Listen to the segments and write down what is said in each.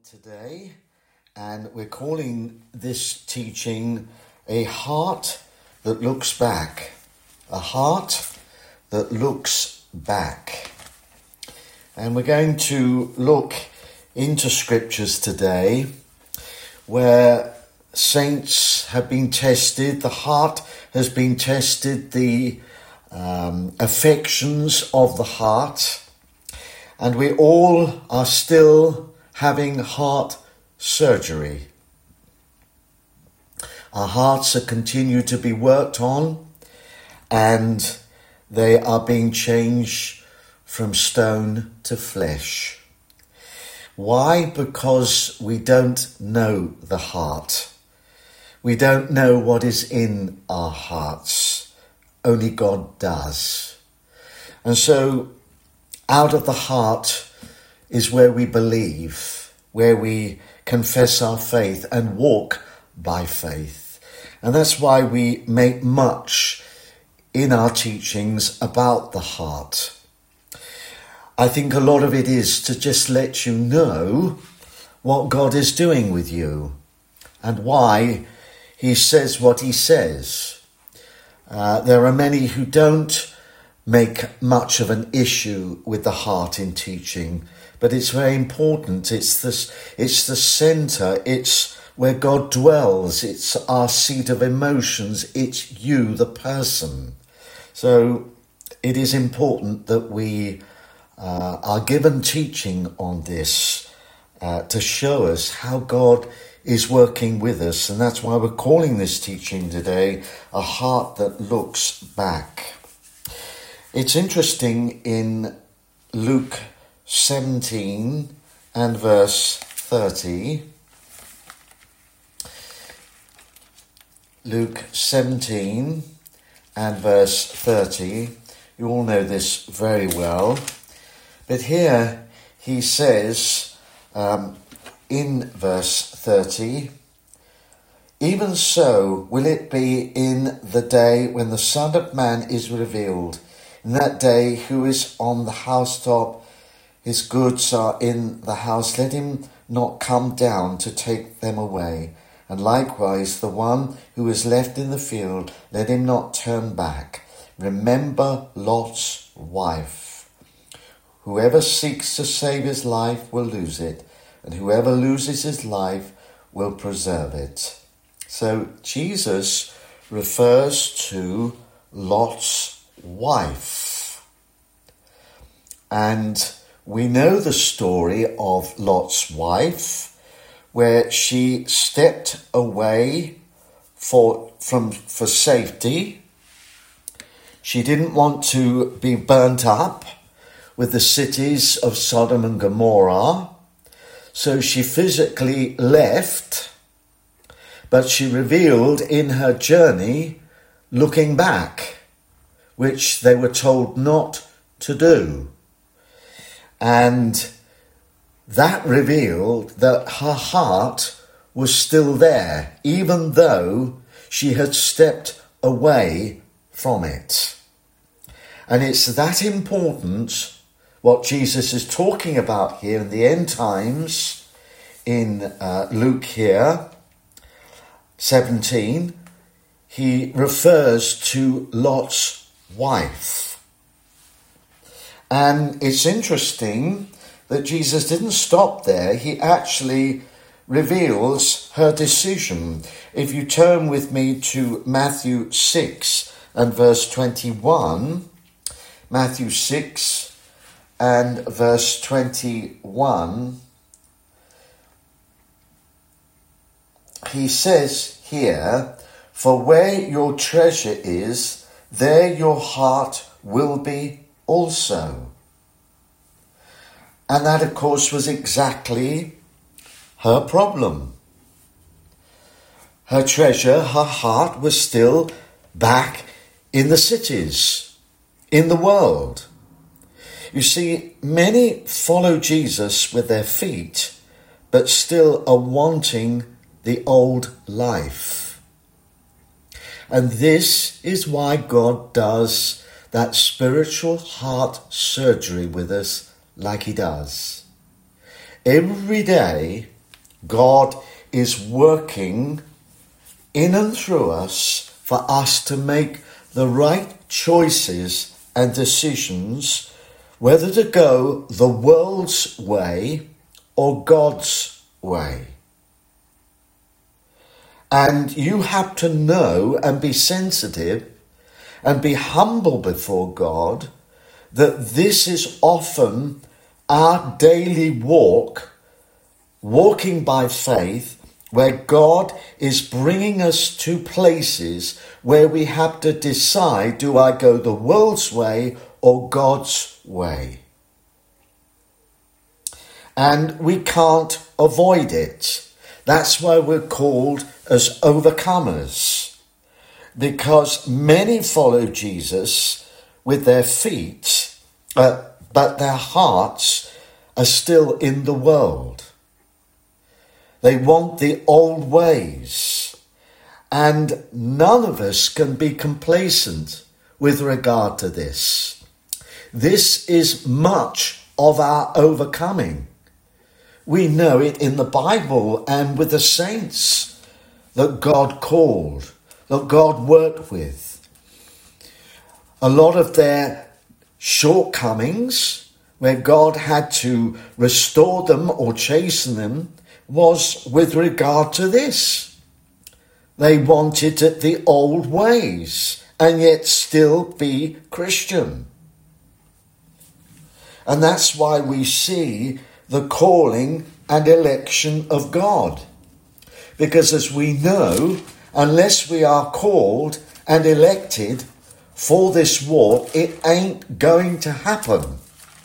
today, and we're calling this teaching A Heart That Looks Back. A Heart That Looks Back. And we're going to look into scriptures today where saints have been tested, the heart has been tested, the affections of the heart, and we all are still having heart surgery. Our hearts are continued to be worked on, and they are being changed from stone to flesh. Why? Because we don't know the heart. We don't know what is in our hearts. Only God does. And so out of the heart is where we believe, where we confess our faith and walk by faith. And that's why we make much in our teachings about the heart. I think a lot of it is to just let you know what God is doing with you and why he says what he says. There are many who don't make much of an issue with the heart in teaching, but it's very important. It's the centre. It's where God dwells. It's our seat of emotions. It's you, the person. So it is important that we are given teaching on this to show us how God is working with us. And that's why we're calling this teaching today, A Heart That Looks Back. It's interesting in Luke 17 and verse 30. Luke 17 and verse 30. You all know this very well. But here he says in verse 30, "Even so will it be in the day when the Son of Man is revealed. In that day, who is on the housetop, his goods are in the house, let him not come down to take them away. And likewise, the one who is left in the field, let him not turn back. Remember Lot's wife. Whoever seeks to save his life will lose it, and whoever loses his life will preserve it." So Jesus refers to Lot's wife. And we know the story of Lot's wife, where she stepped away for safety. She didn't want to be burnt up with the cities of Sodom and Gomorrah. So she physically left, but she revealed in her journey looking back, which they were told not to do. And that revealed that her heart was still there, even though she had stepped away from it. And it's that important, what Jesus is talking about here in the end times, in Luke here, 17, he refers to Lot's wife. And it's interesting that Jesus didn't stop there. He actually reveals her decision. If you turn with me to Matthew 6 and verse 21, Matthew 6 and verse 21, he says here, "For where your treasure is, there your heart will be also." And that, of course, was exactly her problem. Her treasure, her heart, was still back in the cities, in the world. You see, many follow Jesus with their feet, but still are wanting the old life. And this is why God does that spiritual heart surgery with us like he does. Every day God is working in and through us for us to make the right choices and decisions, whether to go the world's way or God's way. And you have to know and be sensitive and be humble before God that this is often our daily walk, walking by faith, where God is bringing us to places where we have to decide, do I go the world's way or God's way? And we can't avoid it. That's why we're called as overcomers, because many follow Jesus with their feet, but their hearts are still in the world. They want the old ways, and none of us can be complacent with regard to this. This is much of our overcoming. We know it in the Bible and with the saints that God called, that God worked with. A lot of their shortcomings, where God had to restore them or chasten them, was with regard to this. They wanted it the old ways and yet still be Christian. And that's why we see the calling and election of God. Because as we know, unless we are called and elected for this walk, it ain't going to happen.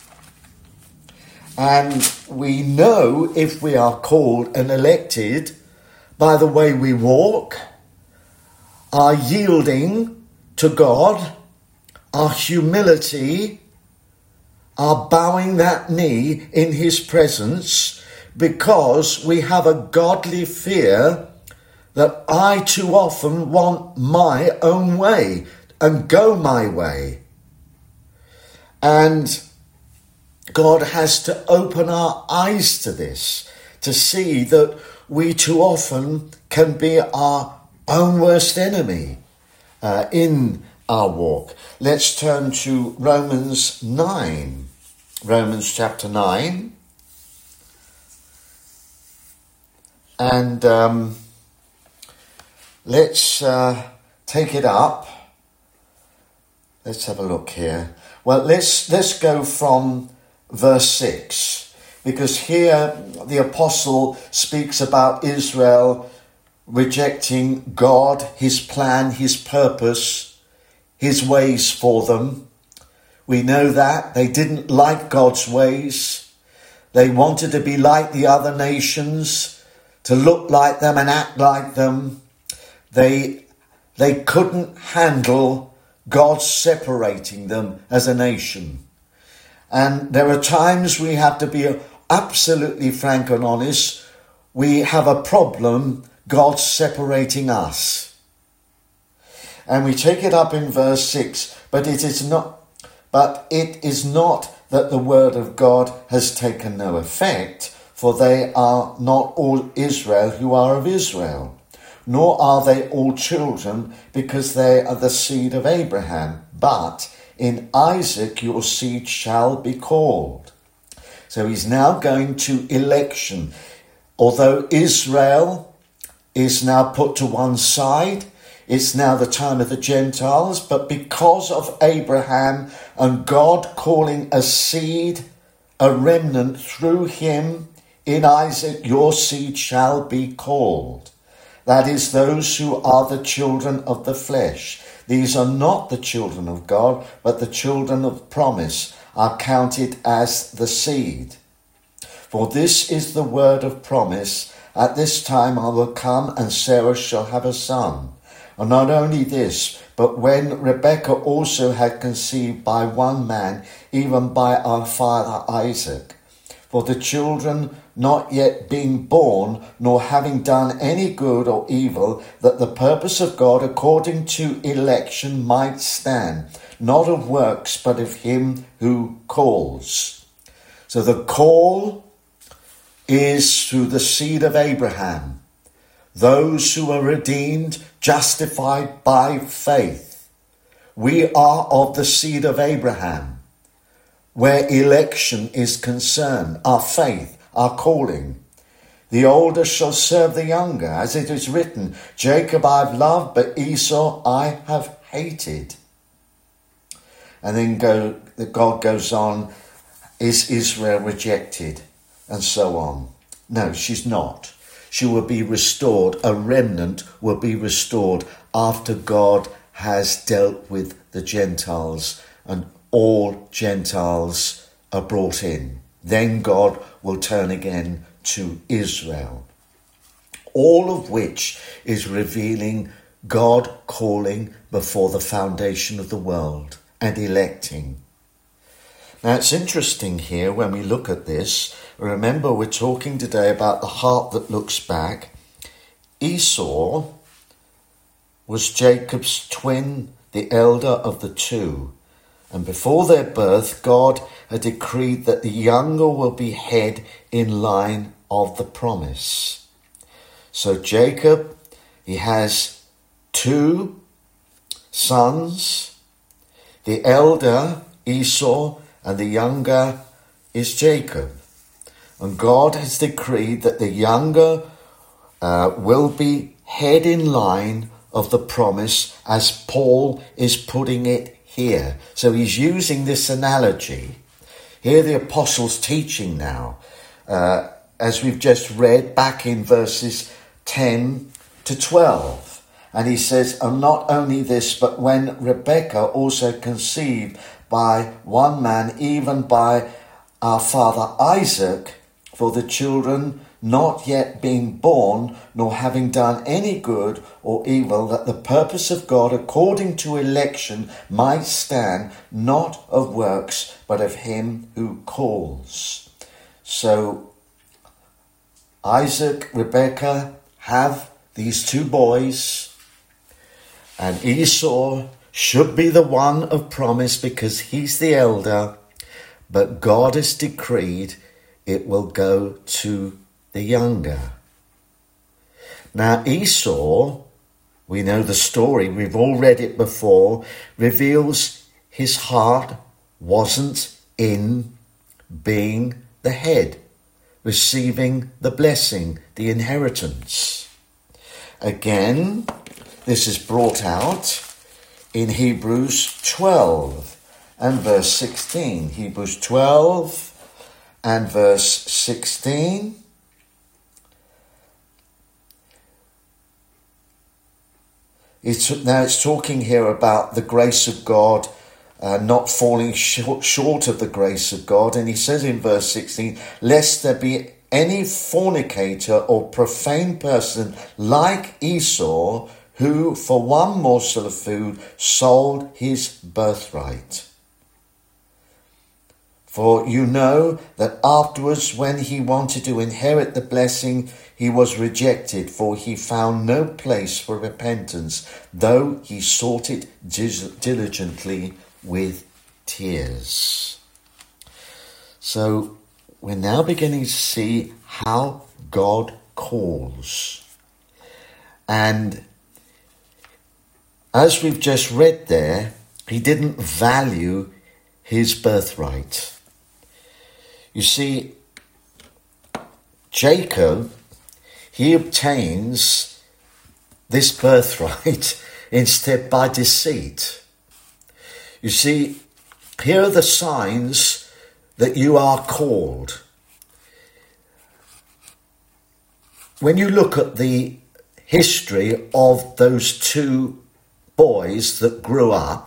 And we know if we are called and elected by the way we walk, our yielding to God, our humility, our bowing that knee in his presence, because we have a godly fear that I too often want my own way and go my way. And God has to open our eyes to this, to see that we too often can be our own worst enemy in our walk. Let's turn to Romans 9. Romans chapter 9. And let's take it up. Let's have a look here. Well, let's go from verse 6, because here the apostle speaks about Israel rejecting God, his plan, his purpose, his ways for them. We know that they didn't like God's ways. They wanted to be like the other nations, to look like them and act like them. They couldn't handle God separating them as a nation. And there are times we have to be absolutely frank and honest. We have a problem, God separating us. And we take it up in verse 6, but it is not that the word of God has taken no effect, for they are not all Israel who are of Israel, nor are they all children, because they are the seed of Abraham. But in Isaac your seed shall be called. So he's now going to election. Although Israel is now put to one side, it's now the time of the Gentiles, but because of Abraham and God calling a seed, a remnant through him, in Isaac your seed shall be called. That is, those who are the children of the flesh. These are not the children of God, but the children of promise are counted as the seed. For this is the word of promise, at this time I will come and Sarah shall have a son. And not only this, but when Rebekah also had conceived by one man, even by our father Isaac. For the children not yet being born, nor having done any good or evil, that the purpose of God according to election might stand, not of works, but of him who calls. So the call is through the seed of Abraham, those who are redeemed, justified by faith. We are of the seed of Abraham, where election is concerned, our faith, our calling. The older shall serve the younger, as it is written, Jacob I've loved, but Esau I have hated. And then God goes on, is Israel rejected? And so on. No, she's not. She will be restored. A remnant will be restored after God has dealt with the Gentiles and all Gentiles are brought in. Then God will turn again to Israel. All of which is revealing God calling before the foundation of the world and electing. Now it's interesting here when we look at this. Remember, we're talking today about the heart that looks back. Esau was Jacob's twin, the elder of the two. And before their birth, God had decreed that the younger will be head in line of the promise. So Jacob, he has two sons, the elder Esau and the younger is Jacob. And God has decreed that the younger will be head in line of the promise, as Paul is putting it here. So he's using this analogy. Here the apostle's teaching now, as we've just read back in verses 10 to 12. And he says, and not only this, but when Rebekah also conceived by one man, even by our father Isaac, for the children not yet being born, nor having done any good or evil, that the purpose of God according to election might stand, not of works, but of him who calls. So Isaac, Rebekah have these two boys, and Esau should be the one of promise because he's the elder, but God has decreed it will go to the younger. Now Esau, we know the story, we've all read it before, reveals his heart wasn't in being the head, receiving the blessing, the inheritance. Again, this is brought out in Hebrews 12 and verse 16. Hebrews 12 and verse 16. It's talking here about the grace of God, not falling short of the grace of God. And he says in verse 16, lest there be any fornicator or profane person like Esau, who for one morsel of food sold his birthright. For you know that afterwards, when he wanted to inherit the blessing, he was rejected, for he found no place for repentance, though he sought it diligently with tears. So we're now beginning to see how God calls. And as we've just read there, he didn't value his birthright. You see, Jacob, he obtains this birthright instead by deceit. You see, here are the signs that you are called. When you look at the history of those two boys that grew up,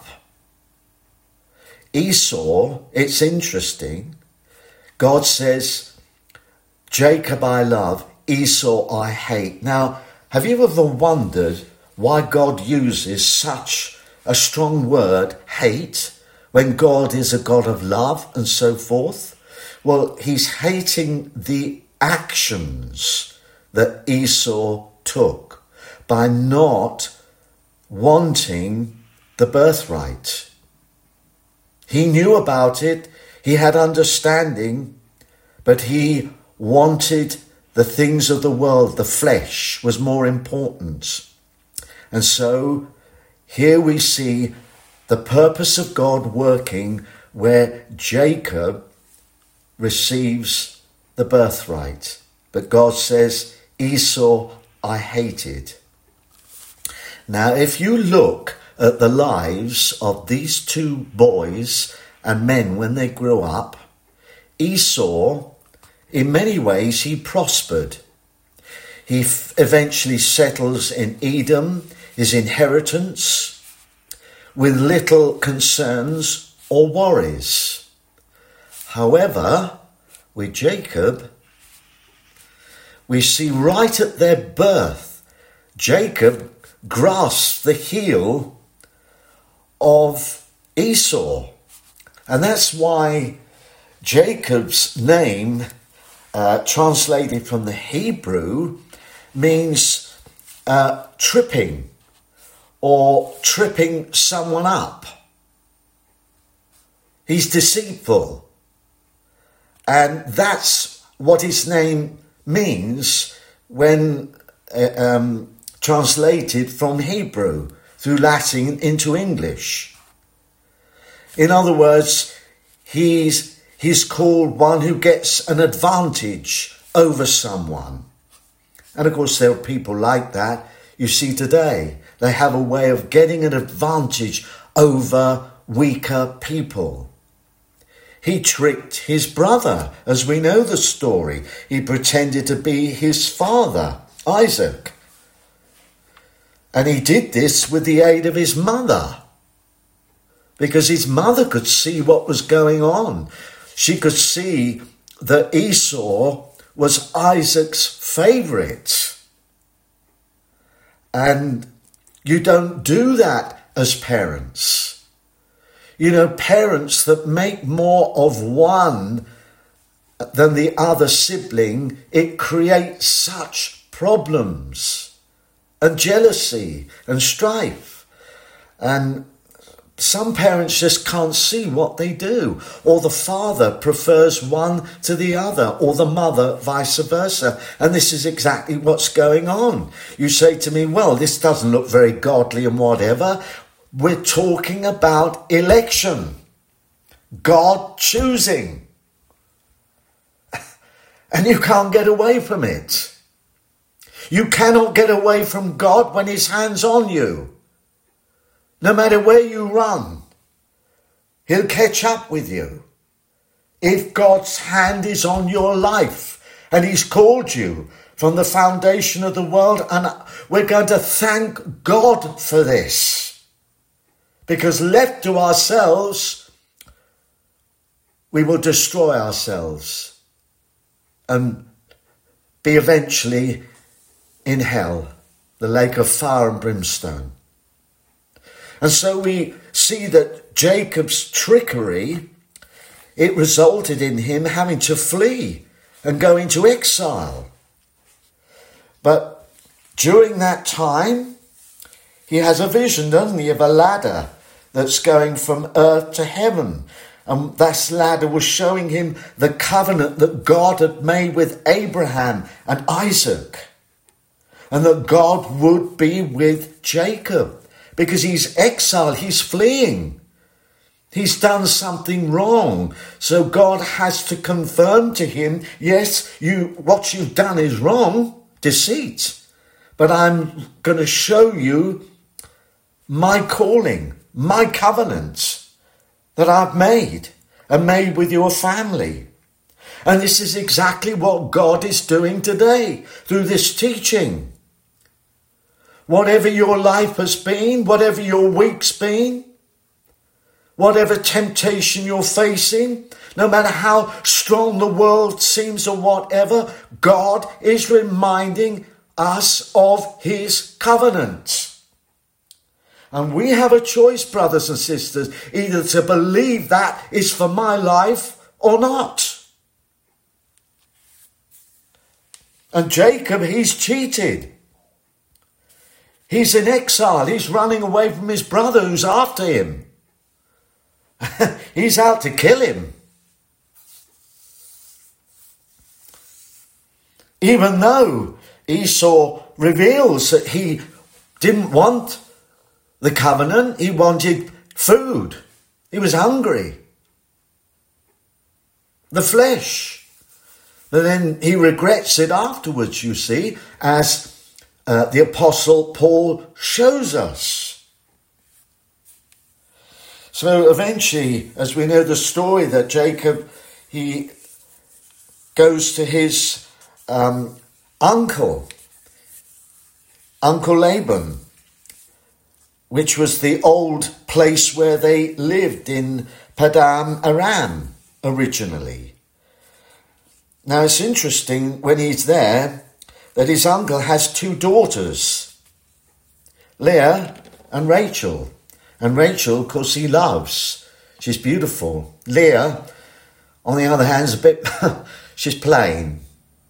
Esau, it's interesting. God says, Jacob I love, Esau I hate. Now, have you ever wondered why God uses such a strong word, hate, when God is a God of love and so forth? Well, he's hating the actions that Esau took by not wanting the birthright. He knew about it, he had understanding, but he wanted the things of the world, the flesh was more important. And so here we see the purpose of God working where Jacob receives the birthright. But God says, Esau I hated. Now, if you look at the lives of these two boys and men when they grew up, Esau, in many ways, he prospered. He eventually settles in Edom, his inheritance, with little concerns or worries. However, with Jacob, we see right at their birth, Jacob grasps the heel of Esau. And that's why Jacob's name, translated from the Hebrew, means tripping or tripping someone up. He's deceitful. And that's what his name means when translated from Hebrew through Latin into English. In other words, he's called one who gets an advantage over someone. And of course, there are people like that you see today. They have a way of getting an advantage over weaker people. He tricked his brother, as we know the story. He pretended to be his father, Isaac. And he did this with the aid of his mother, because his mother could see what was going on. She could see that Esau was Isaac's favourite. And you don't do that as parents. You know, parents that make more of one than the other sibling, it creates such problems and jealousy and strife. And some parents just can't see what they do. Or the father prefers one to the other, or the mother vice versa. And this is exactly what's going on. You say to me, well, this doesn't look very godly and whatever. We're talking about election. God choosing. And you can't get away from it. You cannot get away from God when his hand's on you. No matter where you run, he'll catch up with you. If God's hand is on your life and he's called you from the foundation of the world, and we're going to thank God for this. Because left to ourselves, we will destroy ourselves and be eventually in hell, the lake of fire and brimstone. And so we see that Jacob's trickery, it resulted in him having to flee and go into exile. But during that time, he has a vision, doesn't he, of a ladder that's going from earth to heaven. And that ladder was showing him the covenant that God had made with Abraham and Isaac. And that God would be with Jacob. Because he's exiled, he's fleeing. He's done something wrong. So God has to confirm to him, yes, what you've done is wrong, deceit. But I'm going to show you my calling, my covenant that I've made and made with your family. And this is exactly what God is doing today through this teaching. Whatever your life has been, whatever your week's been, whatever temptation you're facing, no matter how strong the world seems or whatever, God is reminding us of his covenant. And we have a choice, brothers and sisters, either to believe that is for my life or not. And Jacob, he's cheated. He's in exile. He's running away from his brother who's after him. He's out to kill him. even though Esau reveals that he didn't want the covenant, he wanted food. He was hungry. The flesh. But then he regrets it afterwards, you see, as the Apostle Paul shows us. So eventually, as we know the story, that Jacob, he goes to his uncle Laban, which was the old place where they lived in Paddan Aram originally. Now it's interesting when he's there that his uncle has two daughters, Leah and Rachel. And Rachel, of course, he loves. She's beautiful. Leah, on the other hand, is a bit, she's plain.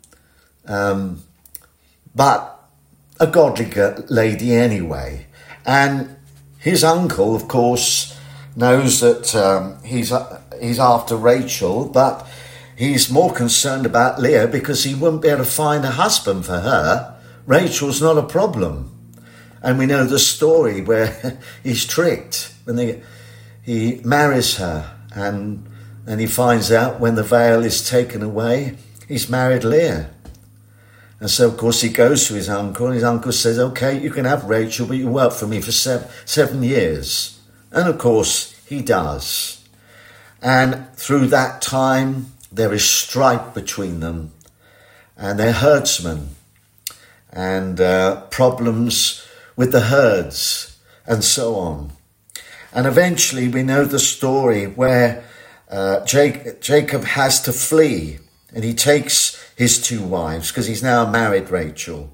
But a godly lady anyway. And his uncle, of course, knows that he's after Rachel, but he's more concerned about Leah because he wouldn't be able to find a husband for her. Rachel's not a problem. And we know the story where he's tricked when he marries her, and then he finds out when the veil is taken away, he's married Leah. And so, of course, he goes to his uncle, and his uncle says, okay, you can have Rachel, but you work for me for 7 years. And, of course, he does. And through that time, there is strife between them, and they're herdsmen, and problems with the herds, and so on. And eventually we know the story where Jacob has to flee, and he takes his 2 wives because he's now married Rachel.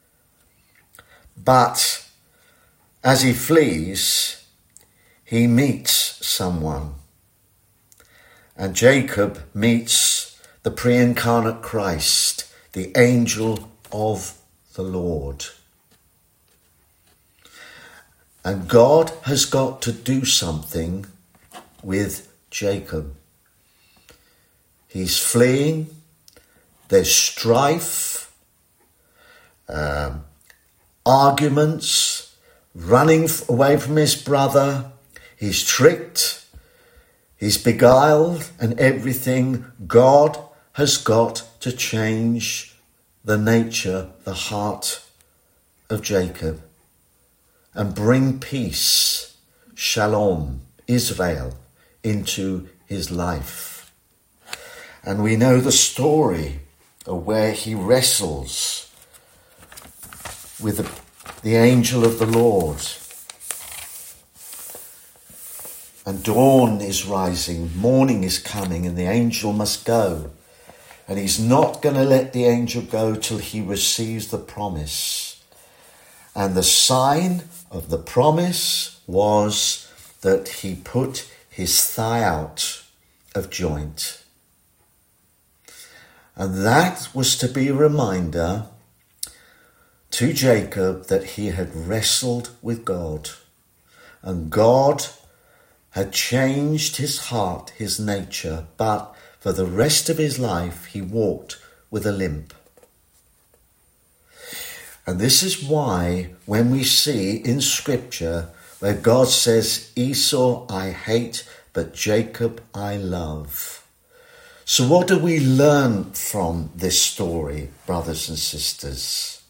But as he flees, he meets someone. And Jacob meets the pre-incarnate Christ, the angel of the Lord. And God has got to do something with Jacob. He's fleeing. There's strife, arguments, running away from his brother. He's tricked. He's beguiled and everything. God has got to change the nature, the heart of Jacob, and bring peace, shalom, Israel, into his life. And we know the story of where he wrestles with the angel of the Lord. And dawn is rising, morning is coming, and the angel must go. And he's not going to let the angel go till he receives the promise. And the sign of the promise was that he put his thigh out of joint. And that was to be a reminder to Jacob that he had wrestled with God. And God had changed his heart, his nature, but for the rest of his life he walked with a limp. And this is why when we see in Scripture where God says, Esau I hate, but Jacob I love. So what do we learn from this story, brothers and sisters?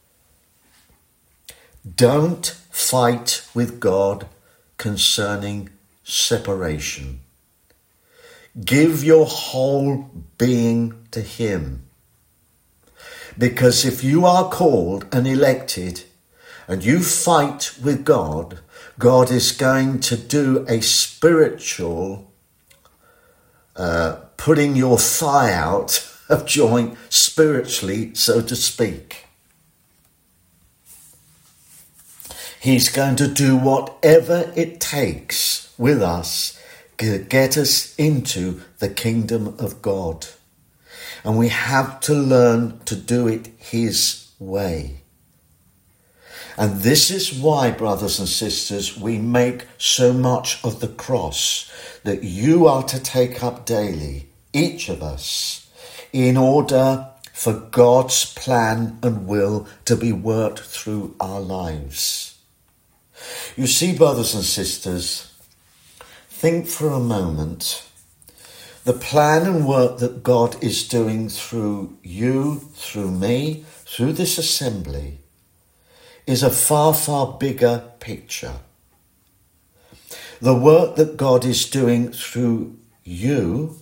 Don't fight with God concerning separation. Give your whole being to him. Because if you are called and elected and you fight with God, God is going to do a spiritual putting your thigh out of joint spiritually, so to speak. He's going to do whatever it takes with us to get us into the kingdom of God. And we have to learn to do it his way. And this is why, brothers and sisters, we make so much of the cross that you are to take up daily, each of us, in order for God's plan and will to be worked through our lives. You see, brothers and sisters, think for a moment. The plan and work that God is doing through you, through me, through this assembly is a far, far bigger picture. The work that God is doing through you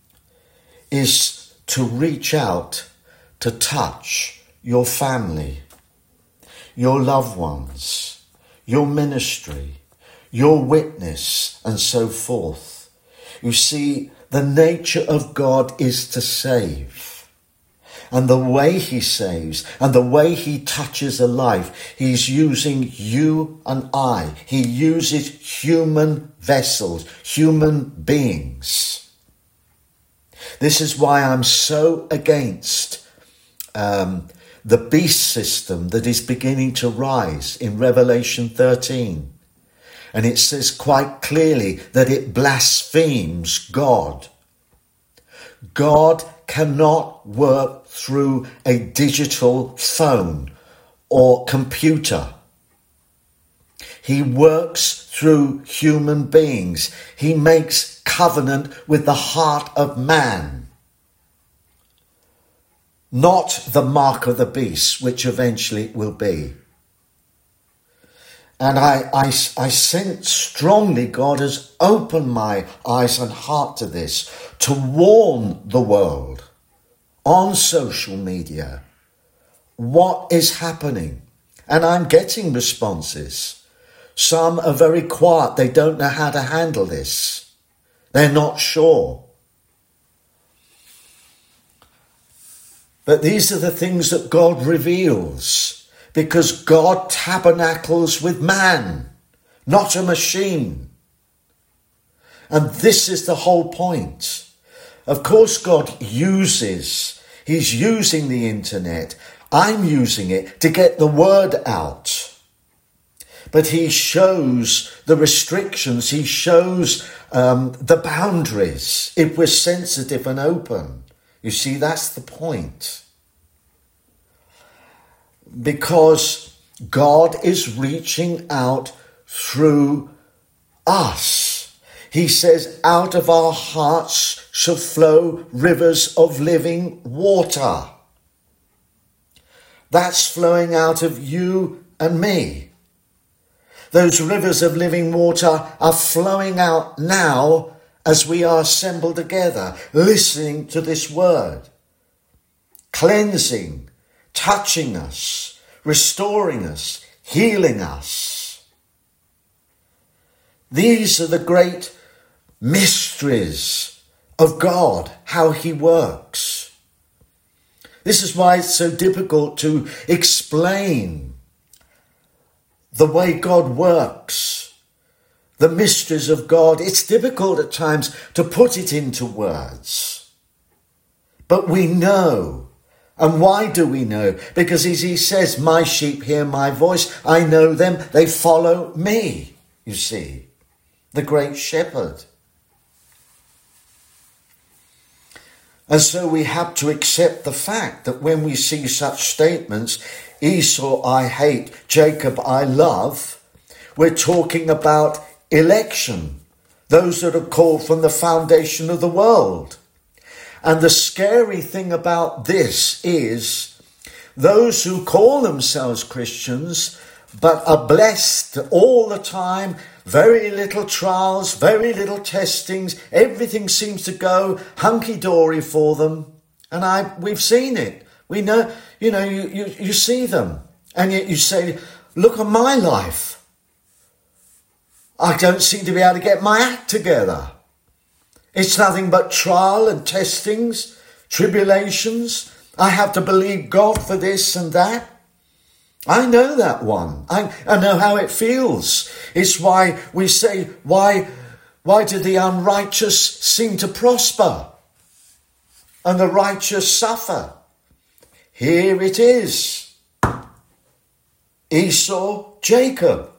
is to reach out, to touch your family, your loved ones, your ministry, your witness, and so forth. You see, the nature of God is to save. And the way he saves and the way he touches a life, he's using you and I. He uses human vessels, human beings. This is why I'm so against the beast system that is beginning to rise in Revelation 13. And it says quite clearly that it blasphemes God. God cannot work through a digital phone or computer. He works through human beings. He makes covenant with the heart of man, not the mark of the beast, which eventually it will be. And I sense strongly God has opened my eyes and heart to this, to warn the world on social media what is happening. And I'm getting responses. Some are very quiet. They don't know how to handle this. They're not sure. But these are the things that God reveals, because God tabernacles with man, not a machine. And this is the whole point. Of course, he's using the internet. I'm using it to get the word out. But he shows the restrictions. He shows the boundaries if we're sensitive and open. You see, that's the point. Because God is reaching out through us. He says, out of our hearts shall flow rivers of living water. That's flowing out of you and me. Those rivers of living water are flowing out now as we are assembled together, listening to this word, cleansing, touching us, restoring us, healing us. These are the great mysteries of God, how he works. This is why it's so difficult to explain the way God works, the mysteries of God. It's difficult at times to put it into words. But we know. And why do we know? Because as he says, my sheep hear my voice. I know them. They follow me, you see, the great shepherd. And so we have to accept the fact that when we see such statements, Esau I hate, Jacob I love, we're talking about election, those that are called from the foundation of the world. And the scary thing about this is those who call themselves Christians but are blessed all the time, very little trials, very little testings, everything seems to go hunky-dory for them. And we've seen it. We know, you see them. And yet you say, look at my life. I don't seem to be able to get my act together. It's nothing but trial and testings, tribulations. I have to believe God for this and that. I know that one. I know how it feels. It's why we say, why do the unrighteous seem to prosper and the righteous suffer? Here it is. Esau, Jacob.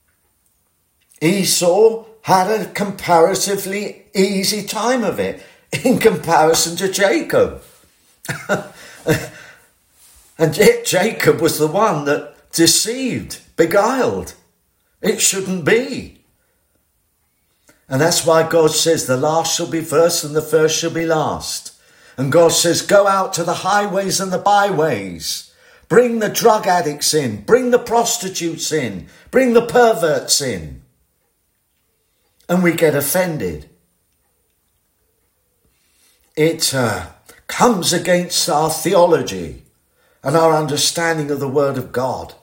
Esau had a comparatively easy time of it. in comparison to Jacob. And yet Jacob was the one that deceived, beguiled. It shouldn't be. And that's why God says the last shall be first and the first shall be last. And God says, go out to the highways and the byways. Bring the drug addicts in. Bring the prostitutes in. Bring the perverts in. And we get offended. It comes against our theology and our understanding of the Word of God.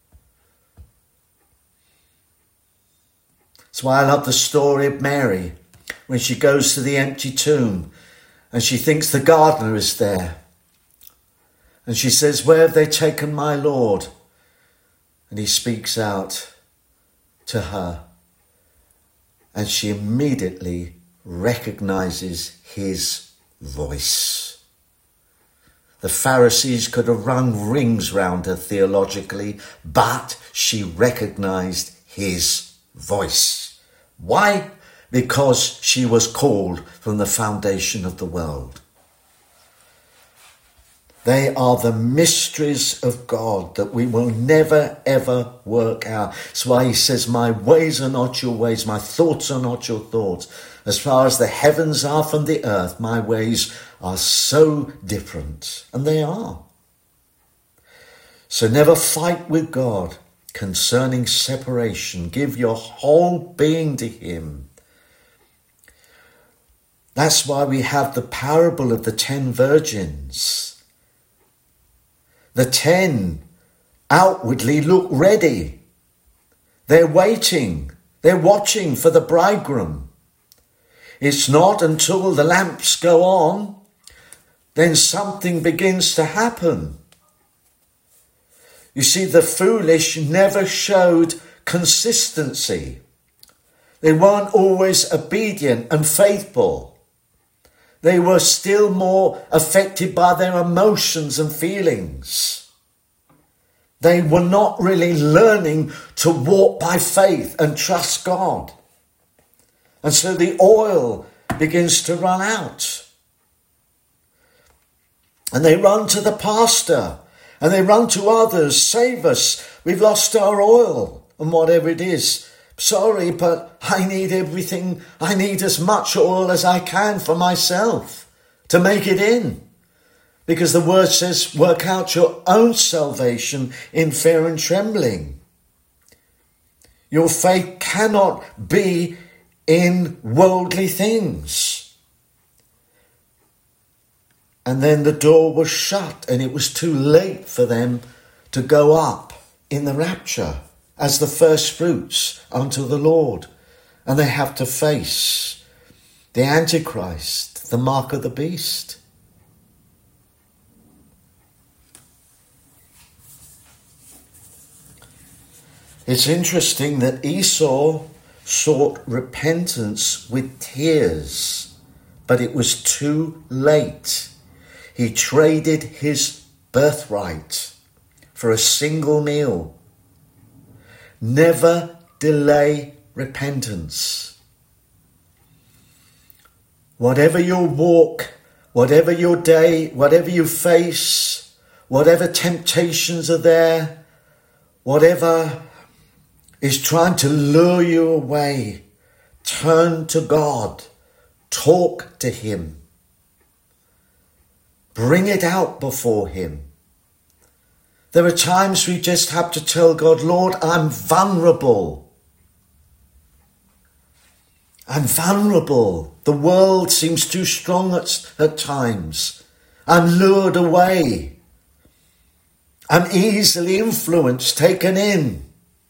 That's why I love the story of Mary when she goes to the empty tomb and she thinks the gardener is there. And she says, where have they taken my Lord? And he speaks out to her. And she immediately recognizes his voice. The Pharisees could have run rings round her theologically, but she recognized his voice. Why? Because she was called from the foundation of the world. They are the mysteries of God that we will never, ever work out. That's why he says, my ways are not your ways, my thoughts are not your thoughts. As far as the heavens are from the earth, my ways are so different. And they are. So never fight with God concerning separation. Give your whole being to him. That's why we have the parable of the 10 virgins. The 10 outwardly look ready. They're waiting. They're watching for the bridegroom. It's not until the lamps go on, then something begins to happen. You see, the foolish never showed consistency. They weren't always obedient and faithful. They were still more affected by their emotions and feelings. They were not really learning to walk by faith and trust God. And so the oil begins to run out. And they run to the pastor and they run to others. Save us. We've lost our oil and whatever it is. Sorry, but I need everything. I need as much oil as I can for myself to make it in. Because the word says, work out your own salvation in fear and trembling. Your faith cannot be in worldly things. And then the door was shut and it was too late for them to go up in the rapture as the first fruits unto the Lord. And they have to face the Antichrist, the mark of the beast. It's interesting that Esau sought repentance with tears, but it was too late. He traded his birthright for a single meal. Never delay repentance. Whatever your walk, whatever your day, whatever you face, whatever temptations are there, whatever is trying to lure you away, turn to God, talk to him, bring it out before him. There are times we just have to tell God, Lord, I'm vulnerable. I'm vulnerable. The world seems too strong at times. I'm lured away. I'm easily influenced, taken in.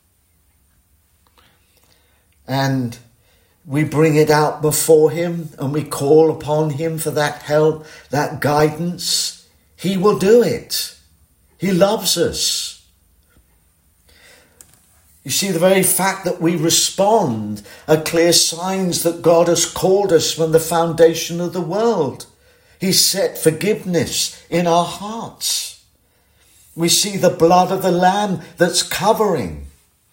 And we bring it out before him and we call upon him for that help, that guidance. He will do it. He loves us. You see, the very fact that we respond are clear signs that God has called us from the foundation of the world. He set forgiveness in our hearts. We see the blood of the Lamb that's covering.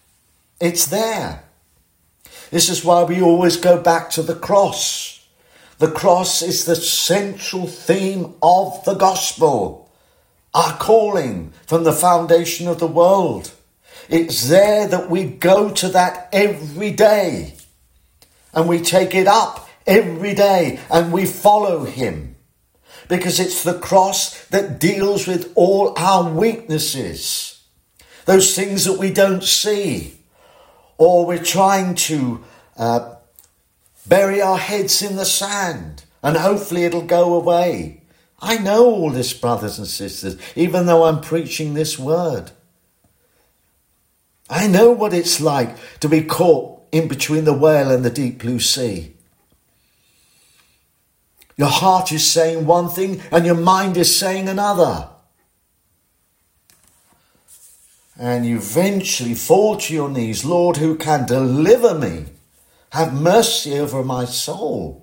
It's there. This is why we always go back to the cross. The cross is the central theme of the gospel, our calling from the foundation of the world. It's there that we go to that every day, and we take it up every day, and we follow him, because it's the cross that deals with all our weaknesses, those things that we don't see, or we're trying to bury our heads in the sand, and hopefully it'll go away. I know all this, brothers and sisters, even though I'm preaching this word. I know what it's like to be caught in between the whale and the deep blue sea. Your heart is saying one thing and your mind is saying another. And you eventually fall to your knees. Lord, who can deliver me? Have mercy over my soul.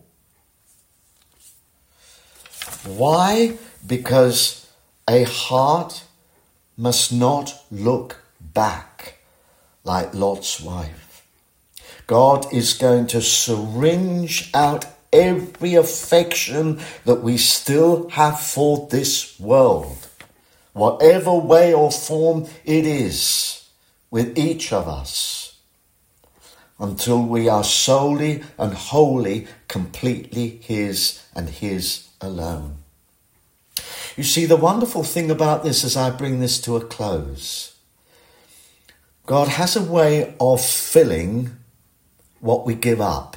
Why? Because a heart must not look back like Lot's wife. God is going to syringe out every affection that we still have for this world, whatever way or form it is, with each of us, until we are solely and wholly, completely his and his alone. You see, the wonderful thing about this, as I bring this to a close, God has a way of filling what we give up.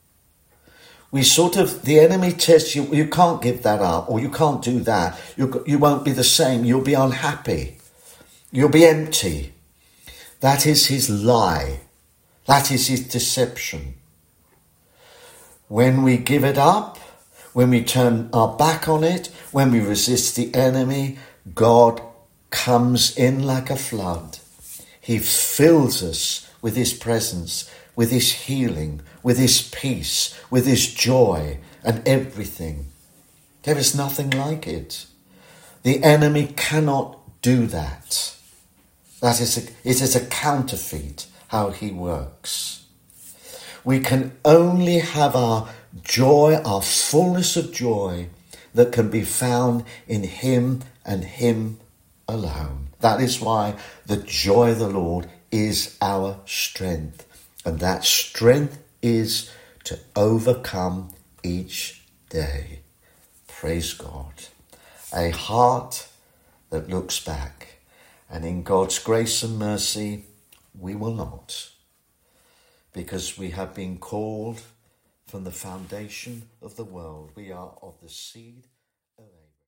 The enemy tests you, you can't give that up, or you can't do that. You won't be the same. You'll be unhappy. You'll be empty. That is his lie. That is his deception. When we give it up, when we turn our back on it, when we resist the enemy, God comes in like a flood. He fills us with his presence, with his healing, with his peace, with his joy and everything. There is nothing like it. The enemy cannot do that. It is a counterfeit how he works. We can only have our joy, our fullness of joy, that can be found in him and him alone. That is why the joy of the Lord is our strength. And that strength is to overcome each day. Praise God. A heart that looks back. And in God's grace and mercy, we will not. Because we have been called from the foundation of the world. We are of the seed